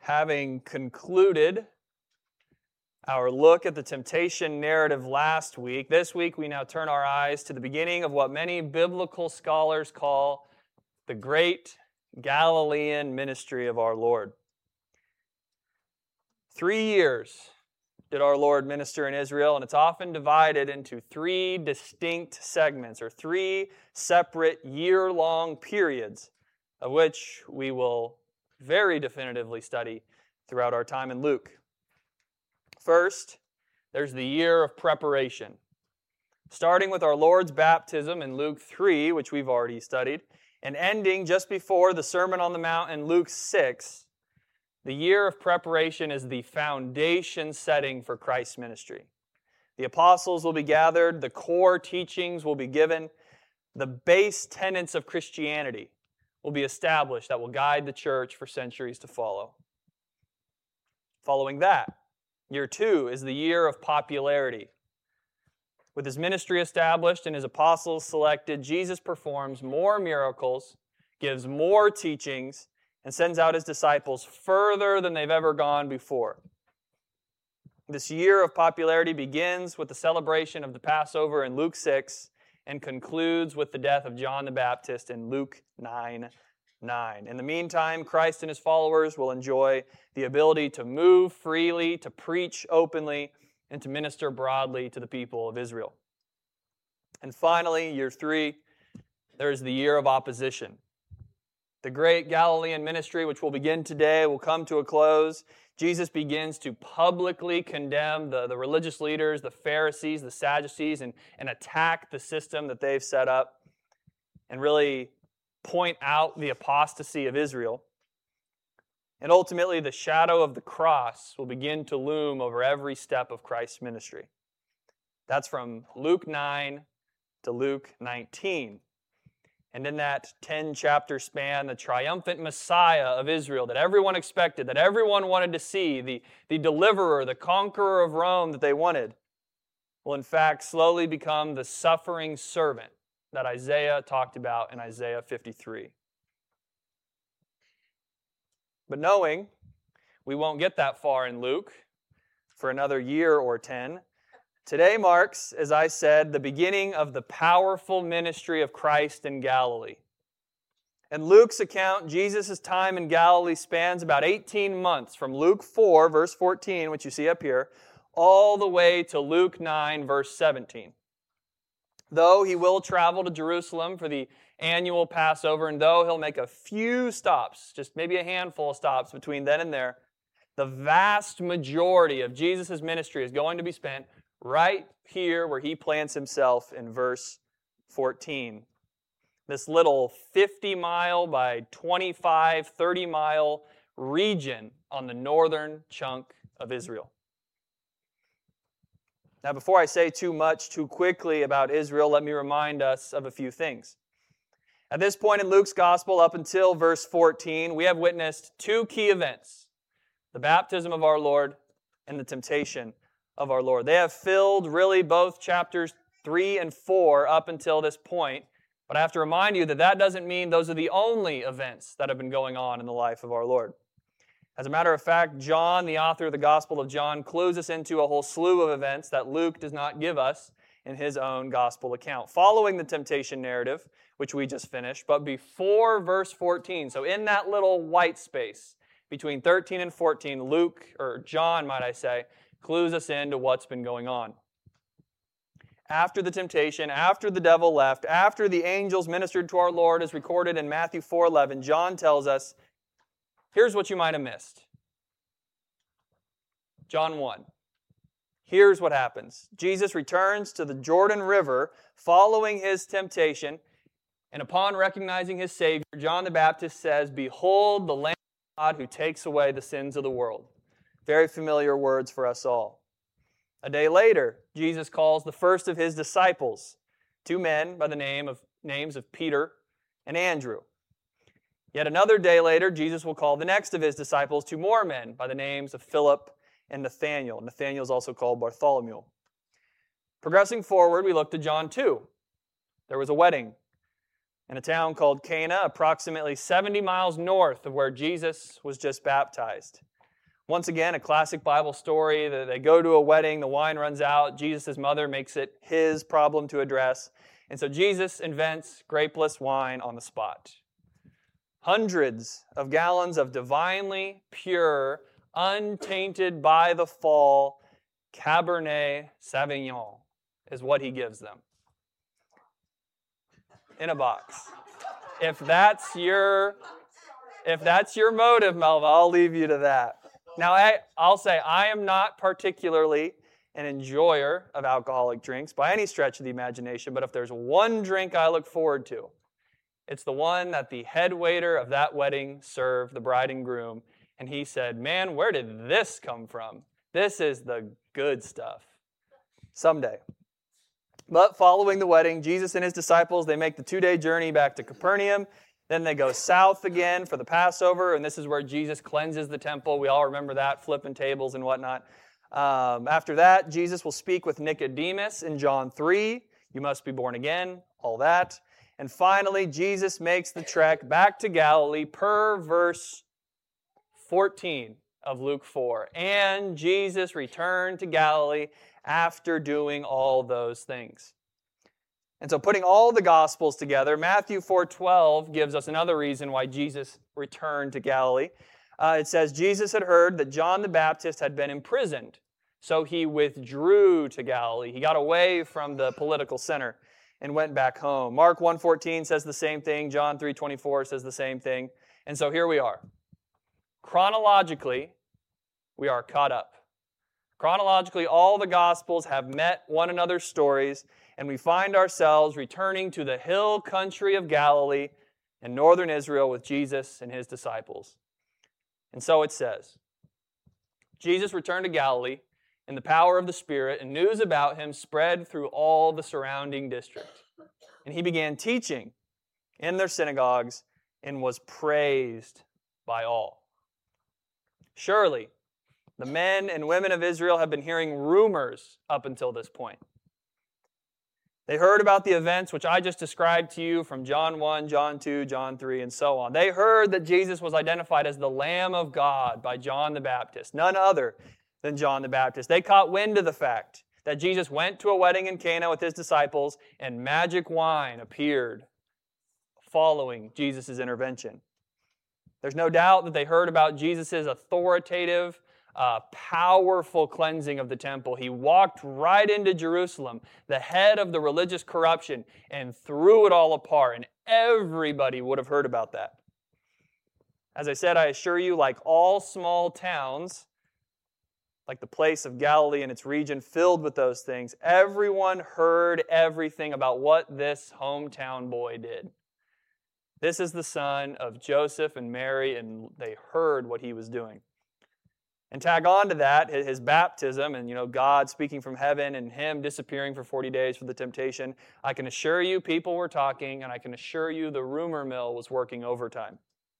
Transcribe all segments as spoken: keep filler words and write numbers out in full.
Having concluded our look at the temptation narrative last week, this week we now turn our eyes to the beginning of what many biblical scholars call the great Galilean ministry of our Lord. Three years did our Lord minister in Israel, and it's often divided into three distinct segments, or three separate year-long periods, of which we will very definitively study throughout our time in Luke. First, there's the year of preparation. Starting with our Lord's baptism in Luke three, which we've already studied, and ending just before the Sermon on the Mount in Luke six, the year of preparation is the foundation setting for Christ's ministry. The apostles will be gathered, the core teachings will be given, the base tenets of Christianity will be established that will guide the church for centuries to follow. Following that, year two is the year of popularity. With his ministry established and his apostles selected, Jesus performs more miracles, gives more teachings, and sends out his disciples further than they've ever gone before. This year of popularity begins with the celebration of the Passover in Luke six and concludes with the death of John the Baptist in Luke nine nine. In the meantime, Christ and his followers will enjoy the ability to move freely, to preach openly, and to minister broadly to the people of Israel. And finally, year three, there's the year of opposition. The great Galilean ministry, which will begin today, will come to a close. Jesus begins to publicly condemn the, the religious leaders, the Pharisees, the Sadducees, and, and attack the system that they've set up and really point out the apostasy of Israel. And ultimately, the shadow of the cross will begin to loom over every step of Christ's ministry. That's from Luke nine to Luke nineteen. And in that ten-chapter span, the triumphant Messiah of Israel that everyone expected, that everyone wanted to see, the, the deliverer, the conqueror of Rome that they wanted, will in fact slowly become the suffering servant that Isaiah talked about in Isaiah fifty-three. But knowing we won't get that far in Luke for another year or ten, today marks, as I said, the beginning of the powerful ministry of Christ in Galilee. In Luke's account, Jesus' time in Galilee spans about eighteen months, from Luke four, verse fourteen, which you see up here, all the way to Luke nine, verse seventeen. Though he will travel to Jerusalem for the annual Passover, and though he'll make a few stops, just maybe a handful of stops between then and there, the vast majority of Jesus' ministry is going to be spent right here where he plants himself in verse fourteen. This little fifty mile by twenty-five, thirty mile region on the northern chunk of Israel. Now, before I say too much too quickly about Israel, let me remind us of a few things. At this point in Luke's gospel, up until verse fourteen, we have witnessed two key events: the baptism of our Lord and the temptation of our Lord. They have filled really both chapters three and four up until this point. But I have to remind you that that doesn't mean those are the only events that have been going on in the life of our Lord. As a matter of fact, John, the author of the Gospel of John, clues us into a whole slew of events that Luke does not give us in his own gospel account, following the temptation narrative, which we just finished, but before verse fourteen. So in that little white space between thirteen and fourteen, Luke, or John, might I say, clues us into what's been going on. After the temptation, after the devil left, after the angels ministered to our Lord, as recorded in Matthew four eleven, John tells us, here's what you might have missed. John one. Here's what happens. Jesus returns to the Jordan River following his temptation, and upon recognizing his Savior, John the Baptist says, "Behold the Lamb of God who takes away the sins of the world." Very familiar words for us all. A day later, Jesus calls the first of his disciples, two men by the name of names of Peter and Andrew. Yet another day later, Jesus will call the next of his disciples, two more men by the names of Philip and Nathanael. Nathanael is also called Bartholomew. Progressing forward, we look to John two. There was a wedding in a town called Cana, approximately seventy miles north of where Jesus was just baptized. Once again, a classic Bible story. They go to a wedding, the wine runs out. Jesus' mother makes it his problem to address. And so Jesus invents grapeless wine on the spot. Hundreds of gallons of divinely pure, untainted by the fall, Cabernet Sauvignon is what he gives them. In a box. If that's your, if that's your motive, Melva, I'll leave you to that. Now, I, I'll say I am not particularly an enjoyer of alcoholic drinks by any stretch of the imagination, but if there's one drink I look forward to, it's the one that the head waiter of that wedding served the bride and groom, and he said, "Man, where did this come from? This is the good stuff." Someday. But following the wedding, Jesus and his disciples, they make the two-day journey back to Capernaum. Then they go south again for the Passover, and this is where Jesus cleanses the temple. We all remember that, flipping tables and whatnot. Um, after that, Jesus will speak with Nicodemus in John three. You must be born again, all that. And finally, Jesus makes the trek back to Galilee per verse fourteen of Luke four. And Jesus returned to Galilee after doing all those things. And so putting all the Gospels together, Matthew four twelve gives us another reason why Jesus returned to Galilee. Uh, it says, Jesus had heard that John the Baptist had been imprisoned, so he withdrew to Galilee. He got away from the political center and went back home. Mark one fourteen says the same thing. John three twenty-four says the same thing. And so here we are. Chronologically, we are caught up. Chronologically, all the Gospels have met one another's stories, and we find ourselves returning to the hill country of Galilee in northern Israel with Jesus and his disciples. And so it says, Jesus returned to Galilee in the power of the Spirit, and news about him spread through all the surrounding district. And he began teaching in their synagogues and was praised by all. Surely, the men and women of Israel have been hearing rumors up until this point. They heard about the events which I just described to you from John one, John two, John three, and so on. They heard that Jesus was identified as the Lamb of God by John the Baptist, none other than John the Baptist. They caught wind of the fact that Jesus went to a wedding in Cana with his disciples and magic wine appeared following Jesus' intervention. There's no doubt that they heard about Jesus' authoritative, uh, powerful cleansing of the temple. He walked right into Jerusalem, the head of the religious corruption, and threw it all apart, and everybody would have heard about that. As I said, I assure you, like all small towns, like the place of Galilee and its region filled with those things, everyone heard everything about what this hometown boy did. This is the son of Joseph and Mary, and they heard what he was doing. And tag on to that his baptism and, you know, God speaking from heaven and him disappearing for forty days for the temptation. I can assure you people were talking, and I can assure you the rumor mill was working overtime.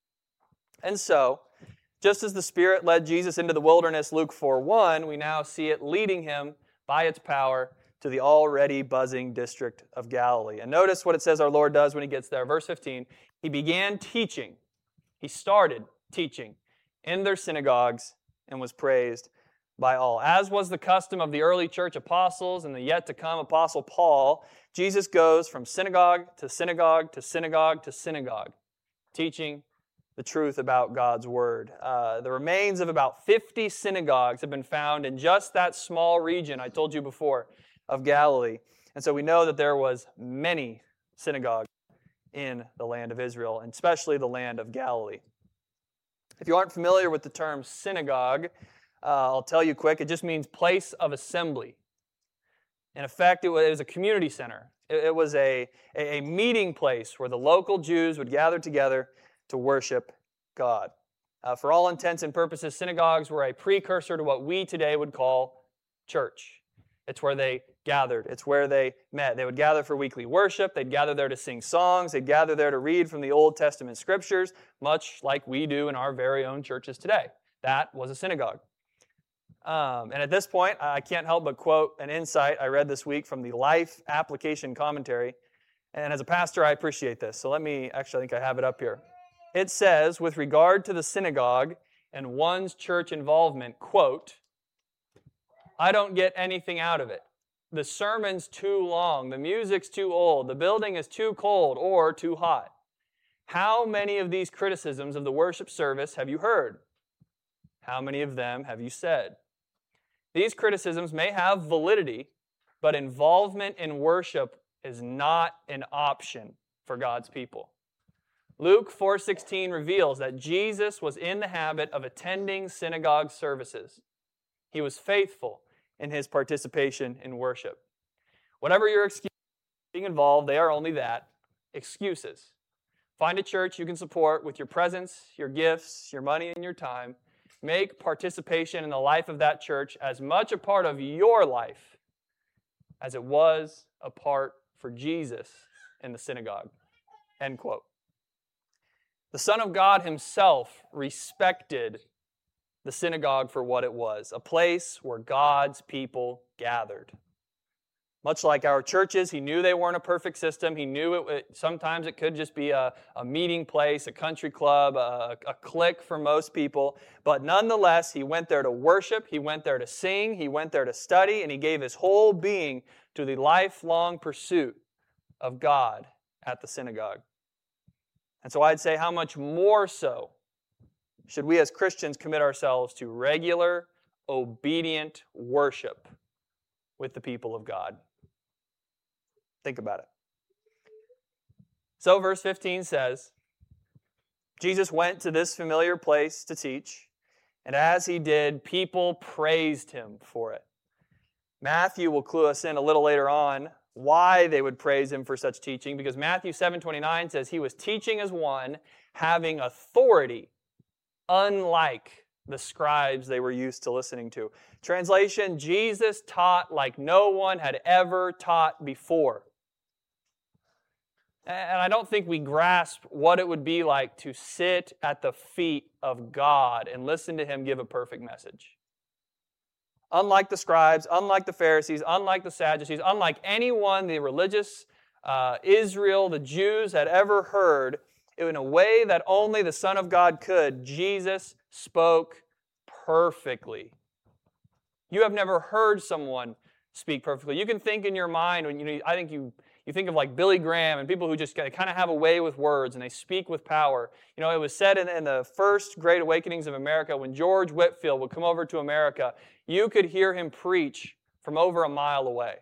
And so, just as the Spirit led Jesus into the wilderness, Luke four one, we now see it leading him by its power to the already buzzing district of Galilee. And notice what it says our Lord does when he gets there. Verse fifteen, he began teaching. He started teaching in their synagogues and was praised by all. As was the custom of the early church apostles and the yet-to-come apostle Paul, Jesus goes from synagogue to synagogue to synagogue to synagogue, teaching the truth about God's Word. Uh, the remains of about fifty synagogues have been found in just that small region I told you before of Galilee. And so we know that there was many synagogues in the land of Israel, and especially the land of Galilee. If you aren't familiar with the term synagogue, uh, I'll tell you quick, it just means place of assembly. In effect, it was a community center. It was a, a meeting place where the local Jews would gather together to worship God. Uh, for all intents and purposes, synagogues were a precursor to what we today would call church. It's where they gathered. It's where they met. They would gather for weekly worship. They'd gather there to sing songs. They'd gather there to read from the Old Testament scriptures, much like we do in our very own churches today. That was a synagogue. Um, and at this point, I can't help but quote an insight I read this week from the Life Application Commentary. And as a pastor, I appreciate this. So let me, actually, I think I have it up here. It says, with regard to the synagogue, and one's church involvement, quote, I don't get anything out of it. The sermon's too long, the music's too old, the building is too cold or too hot. How many of these criticisms of the worship service have you heard? How many of them have you said? These criticisms may have validity, but involvement in worship is not an option for God's people. Luke four sixteen reveals that Jesus was in the habit of attending synagogue services. He was faithful in his participation in worship. Whatever your excuse being involved, they are only that, excuses. Find a church you can support with your presence, your gifts, your money, and your time. Make participation in the life of that church as much a part of your life as it was a part for Jesus in the synagogue. End quote. The Son of God himself respected the synagogue for what it was, a place where God's people gathered. Much like our churches, he knew they weren't a perfect system. He knew it, it sometimes it could just be a, a meeting place, a country club, a, a clique for most people. But nonetheless, he went there to worship, he went there to sing, he went there to study, and he gave his whole being to the lifelong pursuit of God at the synagogue. And so I'd say, how much more so should we as Christians commit ourselves to regular, obedient worship with the people of God? Think about it. So verse fifteen says, Jesus went to this familiar place to teach, and as he did, people praised him for it. Matthew will clue us in a little later on why they would praise him for such teaching, because Matthew seven twenty-nine says he was teaching as one having authority, unlike the scribes they were used to listening to. Translation, Jesus taught like no one had ever taught before. And I don't think we grasp what it would be like to sit at the feet of God and listen to him give a perfect message. Unlike the scribes, unlike the Pharisees, unlike the Sadducees, unlike anyone the religious uh, Israel, the Jews had ever heard, in a way that only the Son of God could, Jesus spoke perfectly. You have never heard someone speak perfectly. You can think in your mind, when you know, I think you you think of like Billy Graham and people who just kind of have a way with words and they speak with power. You know, it was said in, in the first Great Awakenings of America, when George Whitefield would come over to America, you could hear him preach from over a mile away.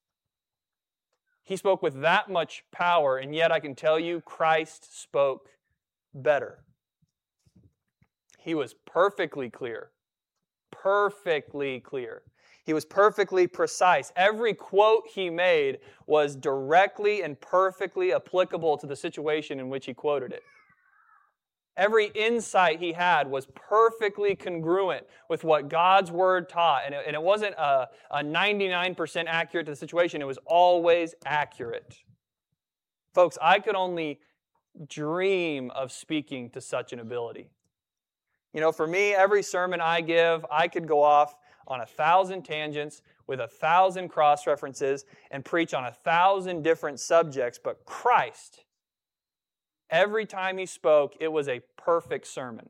He spoke with that much power, and yet I can tell you, Christ spoke better. He was perfectly clear. Perfectly clear. He was perfectly precise. Every quote he made was directly and perfectly applicable to the situation in which he quoted it. Every insight he had was perfectly congruent with what God's Word taught. And it, and it wasn't a, a ninety-nine percent accurate to the situation. It was always accurate. Folks, I could only dream of speaking to such an ability. You know, for me, every sermon I give, I could go off on a thousand tangents with a thousand cross-references and preach on a thousand different subjects. But Christ, every time he spoke, it was a perfect sermon.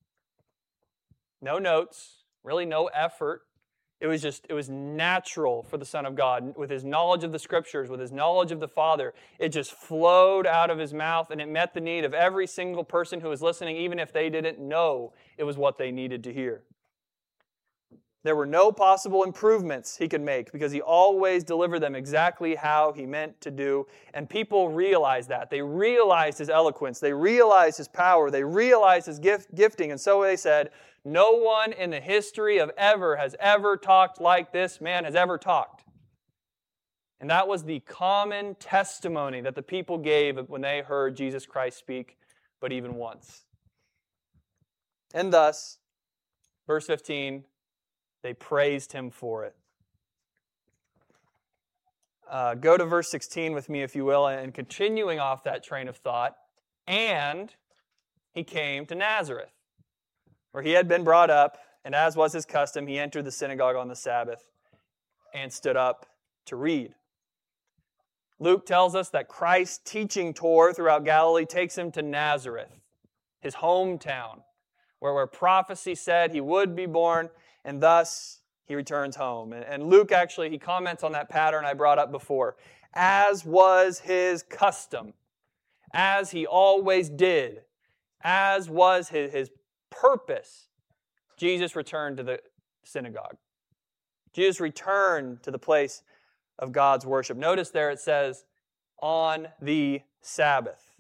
No notes, really no effort. It was just, it was natural for the Son of God. With his knowledge of the Scriptures, with his knowledge of the Father, it just flowed out of his mouth, and it met the need of every single person who was listening, even if they didn't know it was what they needed to hear. There were no possible improvements he could make because he always delivered them exactly how he meant to do. And people realized that. They realized his eloquence. They realized his power. They realized his gift, gifting. And so they said, no one in the history of ever has ever talked like this man has ever talked. And that was the common testimony that the people gave when they heard Jesus Christ speak, but even once. And thus, verse fifteen, they praised him for it. Uh, go to verse sixteen with me, if you will, and continuing off that train of thought. And he came to Nazareth, where he had been brought up, and as was his custom, he entered the synagogue on the Sabbath and stood up to read. Luke tells us that Christ's teaching tour throughout Galilee takes him to Nazareth, his hometown, where, where prophecy said he would be born, and thus he returns home. And, and Luke actually, he comments on that pattern I brought up before. As was his custom, as he always did, as was his, his purpose, Jesus returned to the synagogue. Jesus returned to the place of God's worship. Notice there it says, on the Sabbath.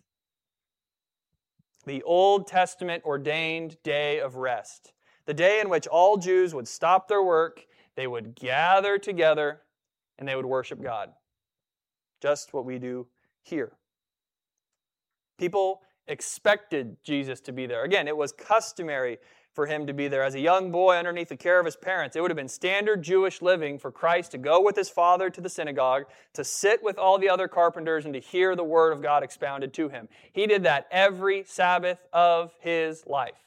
The Old Testament ordained day of rest. The day in which all Jews would stop their work, they would gather together, and they would worship God. Just what we do here. People expected Jesus to be there. Again, it was customary for him to be there. As a young boy underneath the care of his parents, it would have been standard Jewish living for Christ to go with his father to the synagogue, to sit with all the other carpenters, and to hear the word of God expounded to him. He did that every Sabbath of his life.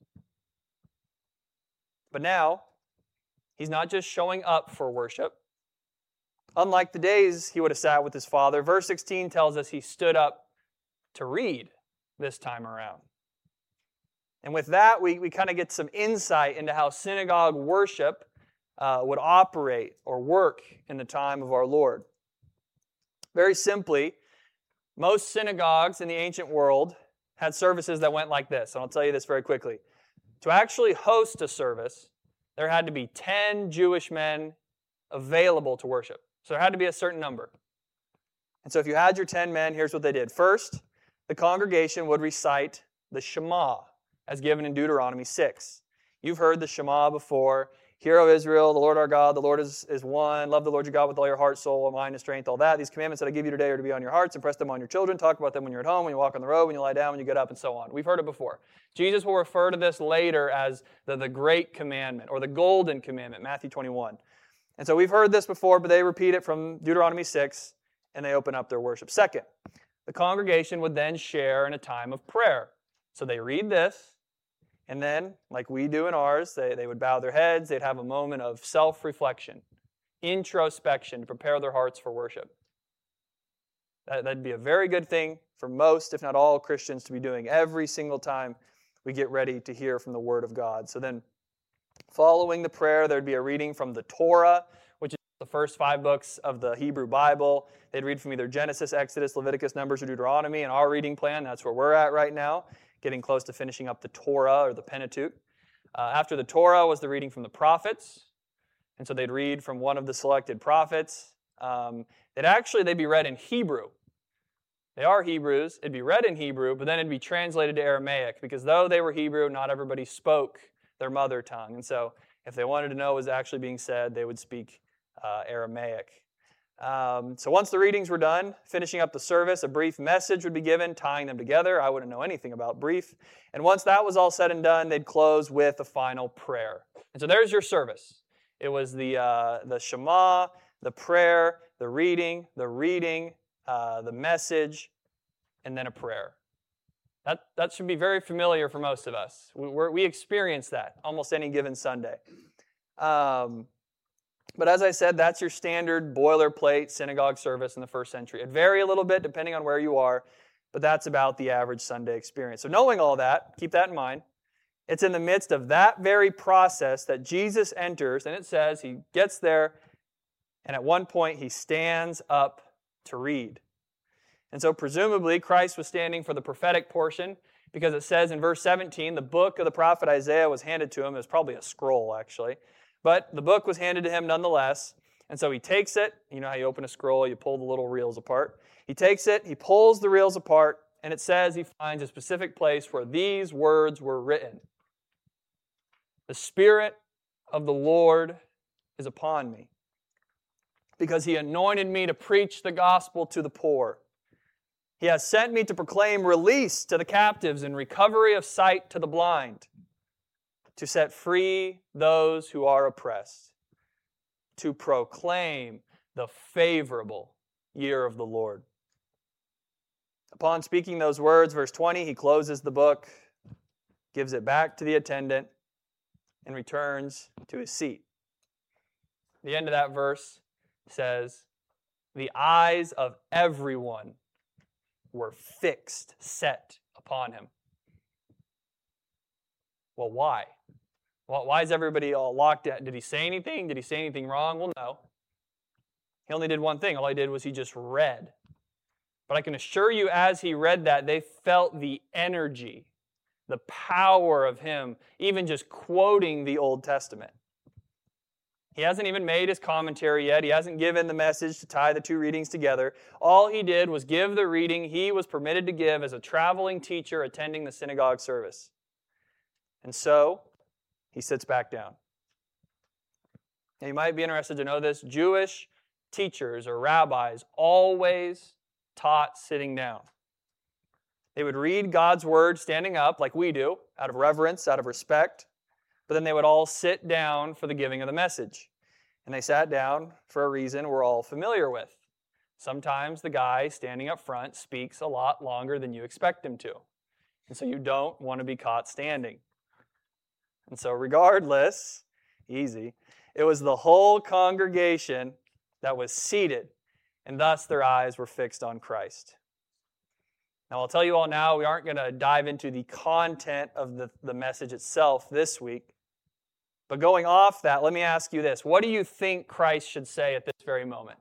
But now, he's not just showing up for worship. Unlike the days he would have sat with his father, verse sixteen tells us he stood up to read this time around. And with that, we, we kind of get some insight into how synagogue worship uh, would operate or work in the time of our Lord. Very simply, most synagogues in the ancient world had services that went like this. And I'll tell you this very quickly. To actually host a service, there had to be ten Jewish men available to worship. So there had to be a certain number. And so if you had your ten men, here's what they did. First, the congregation would recite the Shema, as given in Deuteronomy six. You've heard the Shema before. Hear, O Israel, the Lord our God, the Lord is, is one. Love the Lord your God with all your heart, soul, mind, and strength, all that. These commandments that I give you today are to be on your hearts. Impress them on your children. Talk about them when you're at home, when you walk on the road, when you lie down, when you get up, and so on. We've heard it before. Jesus will refer to this later as the, the Great Commandment, or the Golden Commandment, Matthew twenty-one. And so we've heard this before, but they repeat it from Deuteronomy six, and they open up their worship. Second, the congregation would then share in a time of prayer. So they read this, and then, like we do in ours, they, they would bow their heads, they'd have a moment of self-reflection, introspection to prepare their hearts for worship. That, that'd be a very good thing for most, if not all, Christians to be doing every single time we get ready to hear from the Word of God. So then, following the prayer, there'd be a reading from the Torah, which is the first five books of the Hebrew Bible. They'd read from either Genesis, Exodus, Leviticus, Numbers, or Deuteronomy. In our reading plan, that's where we're at right now, getting close to finishing up the Torah or the Pentateuch. Uh, after the Torah was the reading from the prophets. And so they'd read from one of the selected prophets. Um, they'd actually, they'd be read in Hebrew. They are Hebrews. It'd be read in Hebrew, but then it'd be translated to Aramaic, because though they were Hebrew, not everybody spoke their mother tongue. And so if they wanted to know what was actually being said, they would speak uh, Aramaic. Um, so once the readings were done, finishing up the service, a brief message would be given, tying them together. I wouldn't know anything about brief. And once that was all said and done, they'd close with a final prayer. And so there's your service. It was the uh, the Shema, the prayer, the reading, the reading, uh, the message, and then a prayer. That that should be very familiar for most of us. We, we're, we experience that almost any given Sunday. Um, But as I said, that's your standard boilerplate synagogue service in the first century. It varies a little bit depending on where you are, but that's about the average Sunday experience. So knowing all that, keep that in mind. It's in the midst of that very process that Jesus enters, and it says he gets there, and at one point he stands up to read. And so presumably Christ was standing for the prophetic portion, because it says in verse seventeen, the book of the prophet Isaiah was handed to him. It was probably a scroll, actually. But the book was handed to him nonetheless, and so he takes it. You know how you open a scroll, you pull the little reels apart. He takes it, he pulls the reels apart, and it says he finds a specific place where these words were written. The Spirit of the Lord is upon me, because he anointed me to preach the gospel to the poor. He has sent me to proclaim release to the captives and recovery of sight to the blind, to set free those who are oppressed, to proclaim the favorable year of the Lord. Upon speaking those words, verse twenty, he closes the book, gives it back to the attendant, and returns to his seat. The end of that verse says, the eyes of everyone were fixed, set upon him. Well, why? Well, why is everybody all locked at? Did he say anything? Did he say anything wrong? Well, no. He only did one thing. All he did was he just read. But I can assure you, as he read that, they felt the energy, the power of him, even just quoting the Old Testament. He hasn't even made his commentary yet. He hasn't given the message to tie the two readings together. All he did was give the reading he was permitted to give as a traveling teacher attending the synagogue service. And so, he sits back down. Now, you might be interested to know this. Jewish teachers or rabbis always taught sitting down. They would read God's word standing up like we do, out of reverence, out of respect. But then they would all sit down for the giving of the message. And they sat down for a reason we're all familiar with. Sometimes the guy standing up front speaks a lot longer than you expect him to. And so you don't want to be caught standing. And so regardless, easy, it was the whole congregation that was seated, and thus their eyes were fixed on Christ. Now, I'll tell you all now, we aren't going to dive into the content of the, the message itself this week. But going off that, let me ask you this. What do you think Christ should say at this very moment?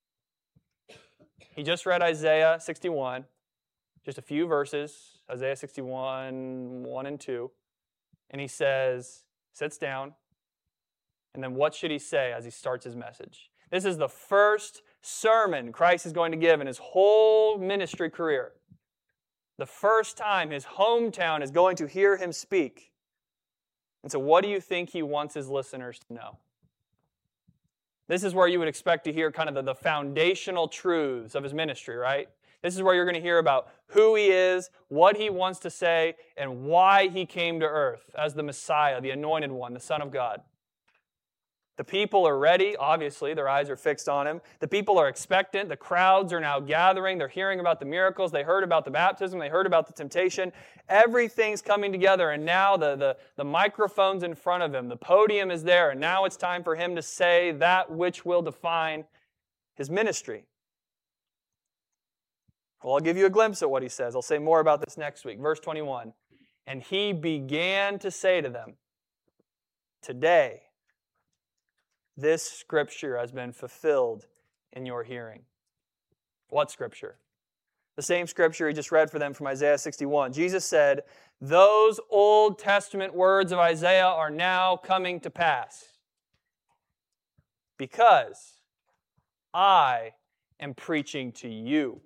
He just read Isaiah sixty-one, just a few verses, Isaiah sixty-one, one and two. And he says, sits down, and then what should he say as he starts his message? This is the first sermon Christ is going to give in his whole ministry career. The first time his hometown is going to hear him speak. And so what do you think he wants his listeners to know? This is where you would expect to hear kind of the, the foundational truths of his ministry, right? This is where you're going to hear about who he is, what he wants to say, and why he came to earth as the Messiah, the anointed one, the Son of God. The people are ready. Obviously, their eyes are fixed on him. The people are expectant. The crowds are now gathering. They're hearing about the miracles. They heard about the baptism. They heard about the temptation. Everything's coming together, and now the, the, the microphone's in front of him. The podium is there, and now it's time for him to say that which will define his ministry. Well, I'll give you a glimpse at what he says. I'll say more about this next week. Verse twenty-one. And he began to say to them, today, this scripture has been fulfilled in your hearing. What scripture? The same scripture he just read for them from Isaiah sixty-one. Jesus said, those Old Testament words of Isaiah are now coming to pass because I am preaching to you.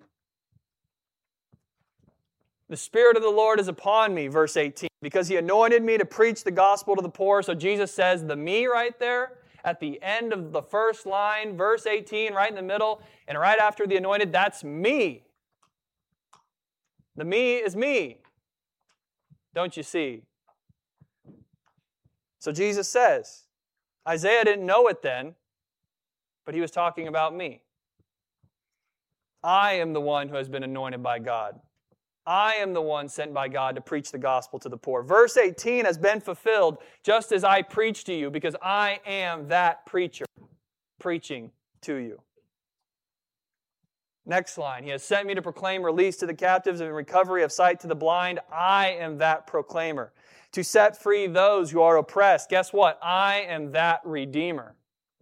The Spirit of the Lord is upon me, verse eighteen, because he anointed me to preach the gospel to the poor. So Jesus says the me right there, at the end of the first line, verse eighteen, right in the middle, and right after the anointed, that's me. The me is me. Don't you see? So Jesus says, Isaiah didn't know it then, but he was talking about me. I am the one who has been anointed by God. I am the one sent by God to preach the gospel to the poor. Verse eighteen has been fulfilled just as I preach to you because I am that preacher preaching to you. Next line, he has sent me to proclaim release to the captives and recovery of sight to the blind. I am that proclaimer. To set free those who are oppressed. Guess what? I am that redeemer.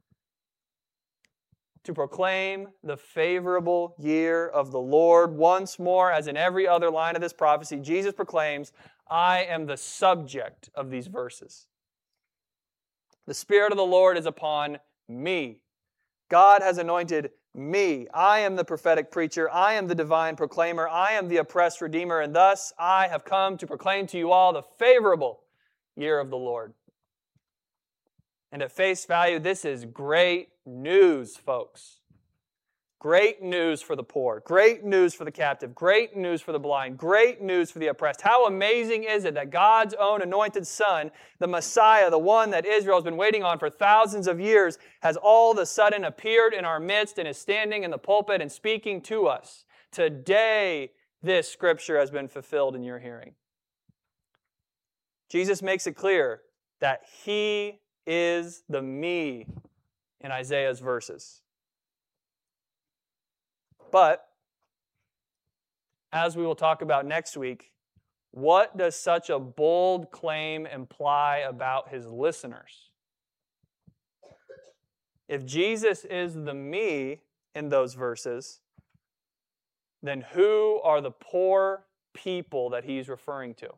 To proclaim the favorable year of the Lord. Once more, as in every other line of this prophecy, Jesus proclaims, I am the subject of these verses. The Spirit of the Lord is upon me. God has anointed me. I am the prophetic preacher. I am the divine proclaimer. I am the oppressed redeemer, and thus I have come to proclaim to you all the favorable year of the Lord. And at face value, this is great news, folks. Great news for the poor. Great news for the captive. Great news for the blind. Great news for the oppressed. How amazing is it that God's own anointed Son, the Messiah, the one that Israel has been waiting on for thousands of years, has all of a sudden appeared in our midst and is standing in the pulpit and speaking to us. Today, this scripture has been fulfilled in your hearing. Jesus makes it clear that He is the me in Isaiah's verses. But, as we will talk about next week, what does such a bold claim imply about his listeners? If Jesus is the me in those verses, then who are the poor people that he's referring to?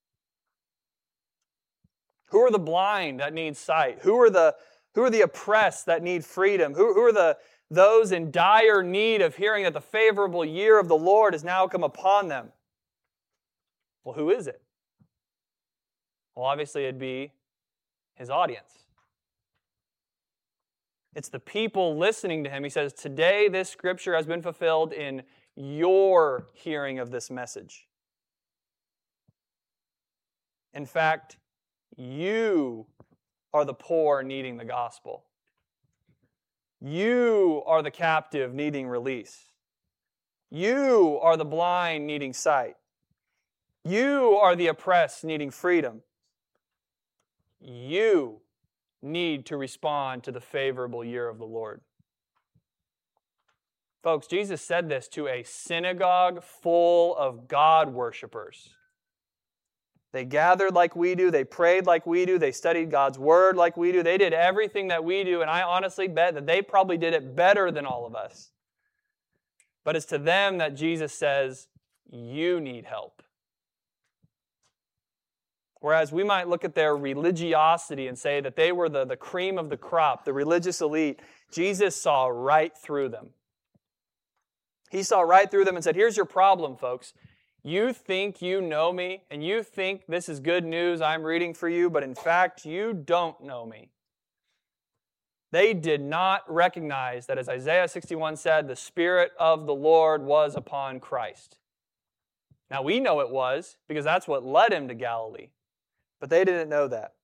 Who are the blind that need sight? Who are the, who are the oppressed that need freedom? Who, who are the, those in dire need of hearing that the favorable year of the Lord has now come upon them? Well, who is it? Well, obviously it'd be his audience. It's the people listening to him. He says, today this scripture has been fulfilled in your hearing of this message. In fact, you are the poor needing the gospel. You are the captive needing release. You are the blind needing sight. You are the oppressed needing freedom. You need to respond to the favorable year of the Lord. Folks, Jesus said this to a synagogue full of God worshipers. They gathered like we do. They prayed like we do. They studied God's Word like we do. They did everything that we do, and I honestly bet that they probably did it better than all of us. But it's to them that Jesus says, you need help. Whereas we might look at their religiosity and say that they were the, the cream of the crop, the religious elite, Jesus saw right through them. He saw right through them and said, here's your problem, folks. You think you know me, and you think this is good news I'm reading for you, but in fact, you don't know me. They did not recognize that, as Isaiah sixty-one said, the Spirit of the Lord was upon Christ. Now, we know it was, because that's what led him to Galilee. But they didn't know that.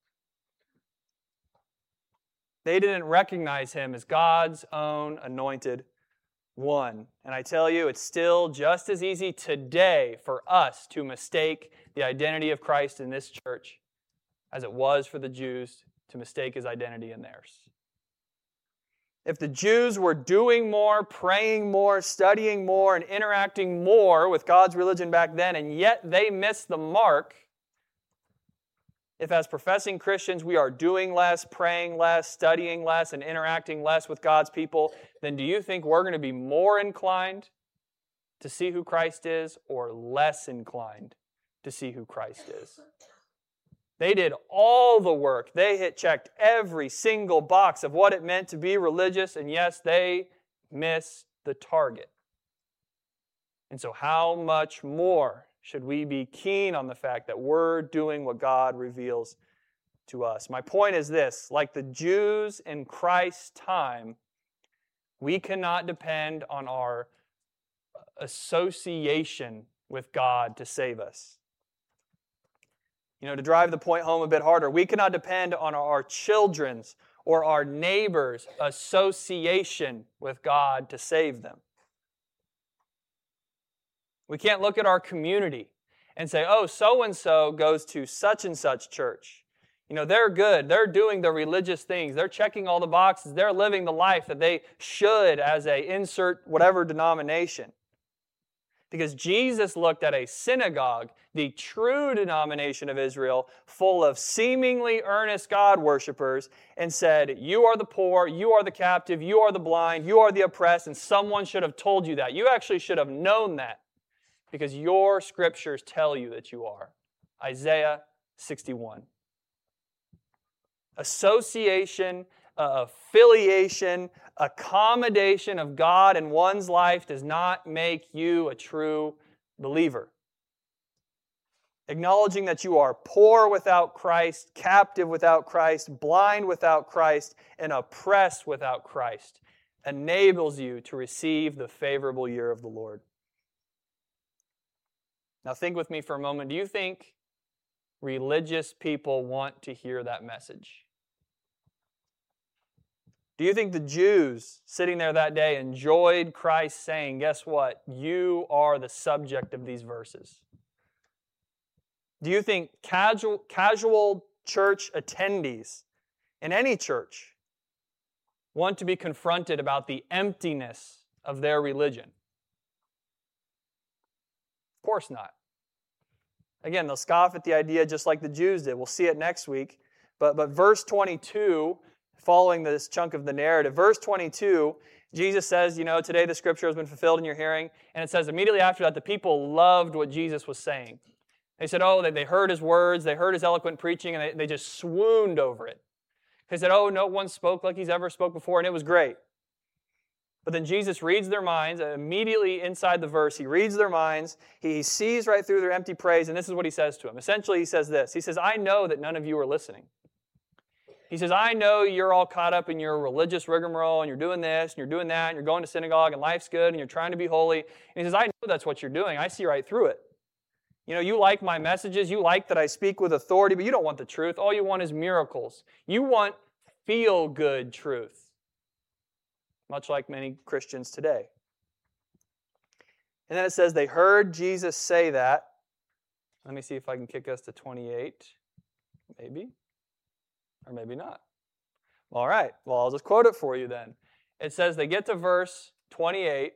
They didn't recognize him as God's own anointed one. And I tell you, it's still just as easy today for us to mistake the identity of Christ in this church as it was for the Jews to mistake his identity in theirs. If the Jews were doing more, praying more, studying more, and interacting more with God's religion back then, and yet they missed the mark, if as professing Christians we are doing less, praying less, studying less, and interacting less with God's people, then do you think we're going to be more inclined to see who Christ is or less inclined to see who Christ is? They did all the work. They hit checked every single box of what it meant to be religious, and yes, they missed the target. And so how much more should we be keen on the fact that we're doing what God reveals to us? My point is this: like the Jews in Christ's time, we cannot depend on our association with God to save us. You know, to drive the point home a bit harder, we cannot depend on our children's or our neighbors' association with God to save them. We can't look at our community and say, oh, so-and-so goes to such and such church. You know, they're good. They're doing the religious things. They're checking all the boxes. They're living the life that they should as a insert whatever denomination. Because Jesus looked at a synagogue, the true denomination of Israel, full of seemingly earnest God worshipers, and said, you are the poor, you are the captive, you are the blind, you are the oppressed, and someone should have told you that. You actually should have known that, because your scriptures tell you that you are. Isaiah sixty-one. Association, uh, affiliation, accommodation of God in one's life does not make you a true believer. Acknowledging that you are poor without Christ, captive without Christ, blind without Christ, and oppressed without Christ enables you to receive the favorable year of the Lord. Now think with me for a moment. Do you think religious people want to hear that message? Do you think the Jews sitting there that day enjoyed Christ saying, guess what? You are the subject of these verses. Do you think casual, casual church attendees in any church want to be confronted about the emptiness of their religion? Of course not. Again, they'll scoff at the idea just like the Jews did. We'll see it next week. But, but verse twenty-two, following this chunk of the narrative, verse twenty-two, Jesus says, you know, today the scripture has been fulfilled in your hearing. And it says immediately after that, the people loved what Jesus was saying. They said, oh, they, they heard his words, they heard his eloquent preaching, and they, they just swooned over it. They said, oh, no one spoke like he's ever spoke before, and it was great. But then Jesus reads their minds, immediately inside the verse, he reads their minds, he sees right through their empty praise, and this is what he says to them. Essentially, he says this. He says, I know that none of you are listening. He says, I know you're all caught up in your religious rigmarole, and you're doing this, and you're doing that, and you're going to synagogue, and life's good, and you're trying to be holy. And he says, I know that's what you're doing. I see right through it. You know, you like my messages, you like that I speak with authority, but you don't want the truth. All you want is miracles. You want feel-good truth. Much like many Christians today. And then it says they heard Jesus say that. Let me see if I can kick us to twenty-eight. Maybe. Or maybe not. All right. Well, I'll just quote it for you then. It says they get to verse twenty-eight.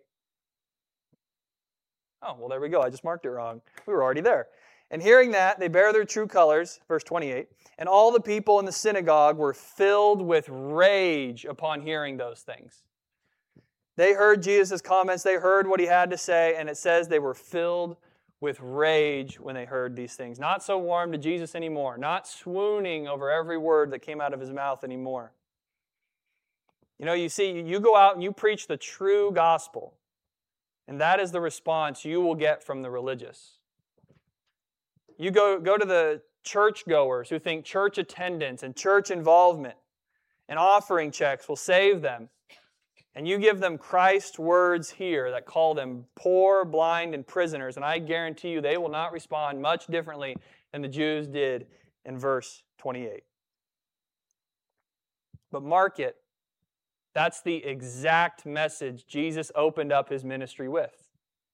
Oh, well, there we go. I just marked it wrong. We were already there. And hearing that, they bear their true colors, verse twenty-eight, and all the people in the synagogue were filled with rage upon hearing those things. They heard Jesus' comments, they heard what he had to say, and it says they were filled with rage when they heard these things. Not so warm to Jesus anymore, not swooning over every word that came out of his mouth anymore. You know, you see, you go out and you preach the true gospel, and that is the response you will get from the religious. You go, go to the churchgoers who think church attendance and church involvement and offering checks will save them. And you give them Christ's words here that call them poor, blind, and prisoners, and I guarantee you they will not respond much differently than the Jews did in verse twenty-eight. But mark it, that's the exact message Jesus opened up his ministry with.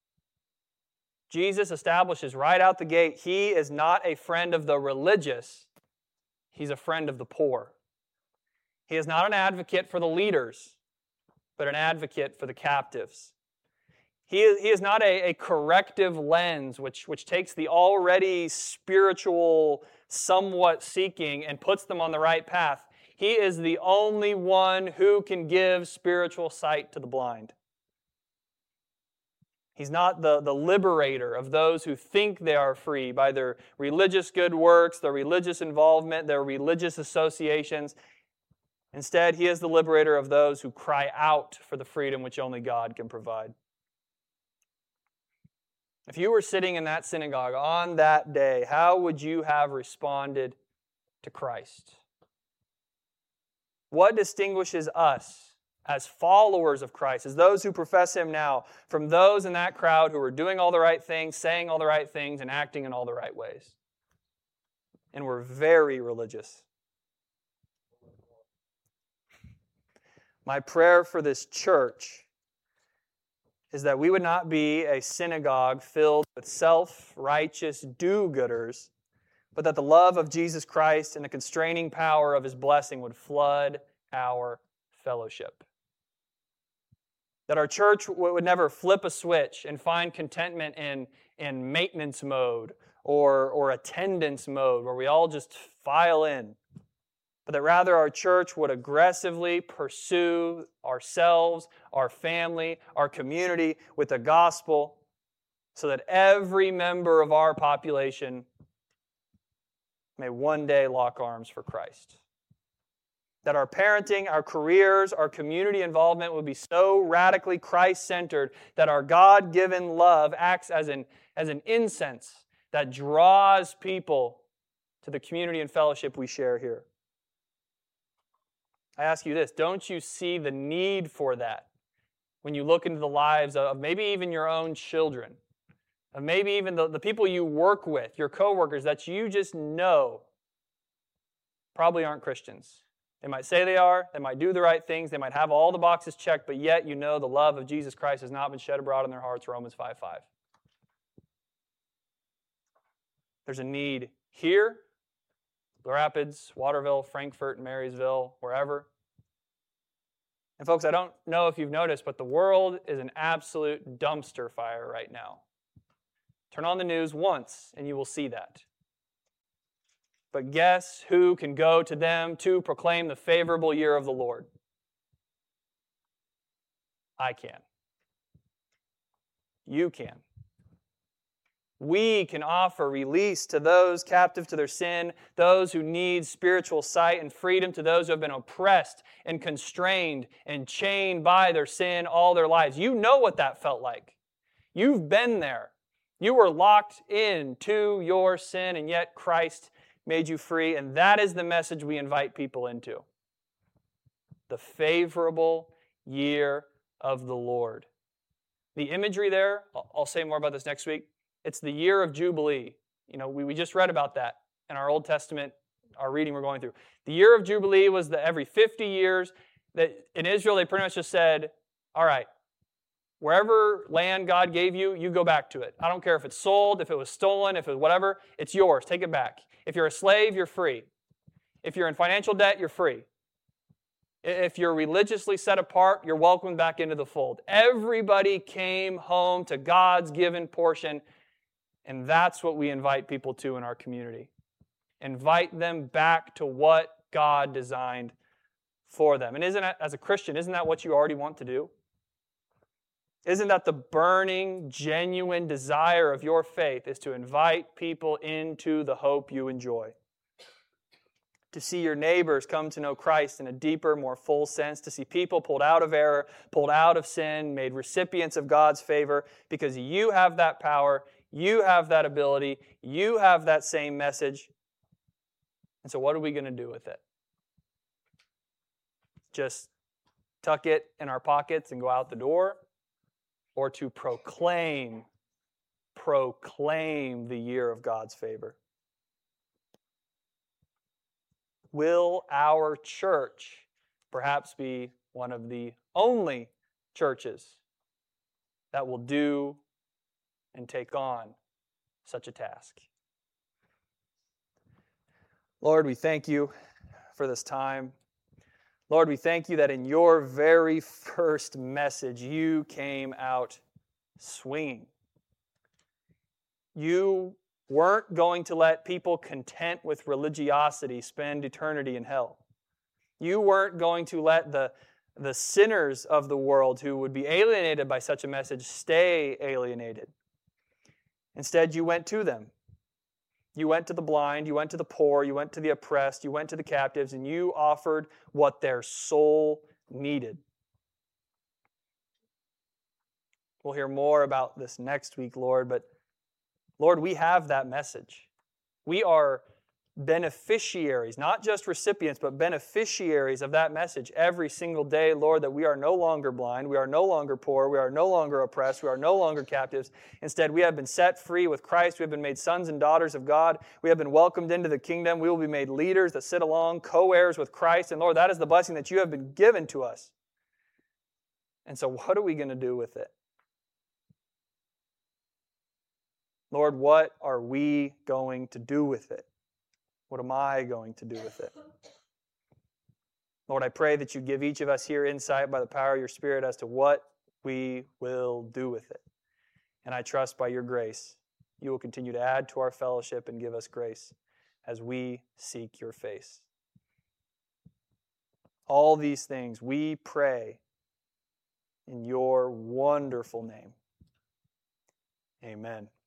Jesus establishes right out the gate, he is not a friend of the religious, he's a friend of the poor. He is not an advocate for the leaders, but an advocate for the captives. He is, he is not a, a corrective lens which, which takes the already spiritual, somewhat seeking and puts them on the right path. He is the only one who can give spiritual sight to the blind. He's not the, the liberator of those who think they are free by their religious good works, their religious involvement, their religious associations. Instead, he is the liberator of those who cry out for the freedom which only God can provide. If you were sitting in that synagogue on that day, how would you have responded to Christ? What distinguishes us as followers of Christ, as those who profess him now, from those in that crowd who are doing all the right things, saying all the right things, and acting in all the right ways? And we're very religious. My prayer for this church is that we would not be a synagogue filled with self-righteous do-gooders, but that the love of Jesus Christ and the constraining power of his blessing would flood our fellowship. That our church would never flip a switch and find contentment in, in maintenance mode or, or attendance mode where we all just file in. But that rather our church would aggressively pursue ourselves, our family, our community with the gospel so that every member of our population may one day lock arms for Christ. That our parenting, our careers, our community involvement would be so radically Christ-centered that our God-given love acts as an, as an incense that draws people to the community and fellowship we share here. I ask you this, don't you see the need for that when you look into the lives of maybe even your own children, of maybe even the, the people you work with, your coworkers that you just know probably aren't Christians. They might say they are, they might do the right things, they might have all the boxes checked, but yet you know the love of Jesus Christ has not been shed abroad in their hearts, Romans five five. There's a need here, Rapids, Waterville, Frankfort, Marysville, wherever. And folks, I don't know if you've noticed, but the world is an absolute dumpster fire right now. Turn on the news once and you will see that. But guess who can go to them to proclaim the favorable year of the Lord? I can. You can. We can offer release to those captive to their sin, those who need spiritual sight, and freedom to those who have been oppressed and constrained and chained by their sin all their lives. You know what that felt like. You've been there. You were locked into your sin, and yet Christ made you free, and that is the message we invite people into. The favorable year of the Lord. The imagery there, I'll say more about this next week, it's the year of Jubilee. You know, we, we just read about that in our Old Testament, our reading we're going through. The year of Jubilee was the every fifty years that in Israel they pretty much just said, all right, wherever land God gave you, you go back to it. I don't care if it's sold, if it was stolen, if it was whatever, it's yours. Take it back. If you're a slave, you're free. If you're in financial debt, you're free. If you're religiously set apart, you're welcomed back into the fold. Everybody came home to God's given portion, and that's what we invite people to in our community. Invite them back to what God designed for them. And isn't that, as a Christian, isn't that what you already want to do? Isn't that the burning, genuine desire of your faith, is to invite people into the hope you enjoy? To see your neighbors come to know Christ in a deeper, more full sense, to see people pulled out of error, pulled out of sin, made recipients of God's favor, because you have that power, you have that ability, you have that same message. And so what are we going to do with it? Just tuck it in our pockets and go out the door? Or to proclaim, proclaim the year of God's favor? Will our church perhaps be one of the only churches that will do and take on such a task? Lord, we thank you for this time. Lord, we thank you that in your very first message, you came out swinging. You weren't going to let people content with religiosity spend eternity in hell. You weren't going to let the, the sinners of the world who would be alienated by such a message stay alienated. Instead, you went to them. You went to the blind, you went to the poor, you went to the oppressed, you went to the captives, and you offered what their soul needed. We'll hear more about this next week, Lord, but Lord, we have that message. We are beneficiaries, not just recipients, but beneficiaries of that message every single day, Lord, that we are no longer blind, we are no longer poor, we are no longer oppressed, we are no longer captives. Instead, we have been set free with Christ. We have been made sons and daughters of God. We have been welcomed into the kingdom. We will be made leaders that sit along, co-heirs with Christ. And Lord, that is the blessing that you have been given to us. And so what are we going to do with it? Lord, what are we going to do with it? What am I going to do with it? Lord, I pray that you give each of us here insight by the power of your Spirit as to what we will do with it. And I trust by your grace, you will continue to add to our fellowship and give us grace as we seek your face. All these things we pray in your wonderful name. Amen.